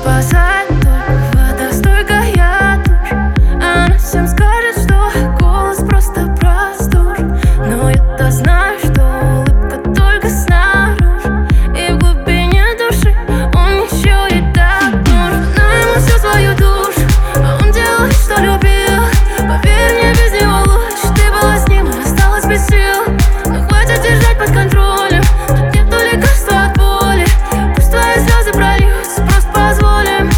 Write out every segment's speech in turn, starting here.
спасает только вода, стойкая тушь. Она всем скажет, что голос просто простужь, но я-то знаю, что улыбка только снаружи, и в глубине души он еще и так нужен. Но ему всю свою душу, а он делает, что любил. Поверь мне, без него лучше. Ты была с ним, и осталась без сил. Но хватит держать под контролем. Тут нету лекарства от боли. Пусть твои слезы прольются, просто позволим.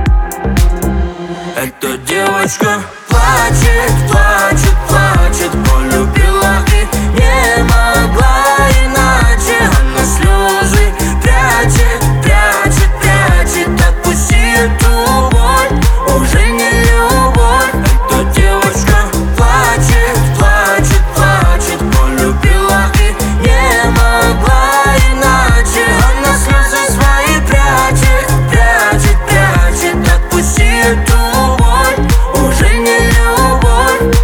Эта девочка плачет, плачет, плачет, полюбила и не могла иначе. Она слезы прячет, прячет, прячет. Отпусти эту боль, уже не любовь. Эта девочка плачет, плачет, плачет, полюбила и не могла иначе. Она слезы свои прячет, прячет, прячет. Отпусти эту боль, уже не любовь.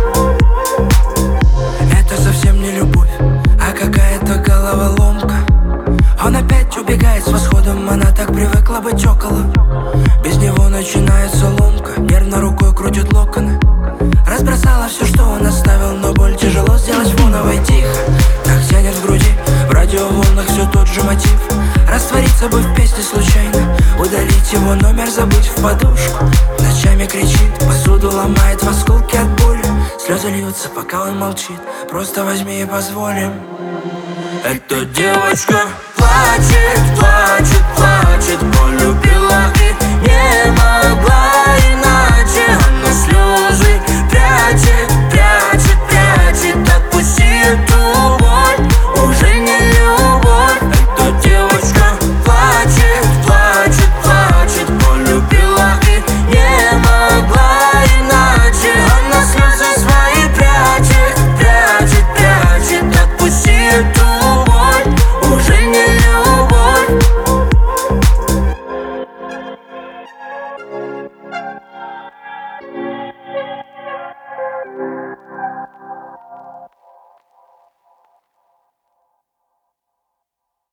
Это совсем не любовь, а какая-то головоломка. Он опять убегает с восходом, она так привыкла быть около. Без него начинается ломка, нервно рукой крутит локоны. Разбросала все, что он оставил, но боль тяжело сделать фоновой. Тихо, так тянет в груди, в радиоволнах все тот же мотив. Раствориться бы в песне случайно, удалить его номер, забыть в подушку. Ночами кричит, посуду ломает в осколки от боли. Слезы льются, пока он молчит, просто возьми и позволим. Эта девочка плачет, плачет, плачет, полюбила и не могла иначе.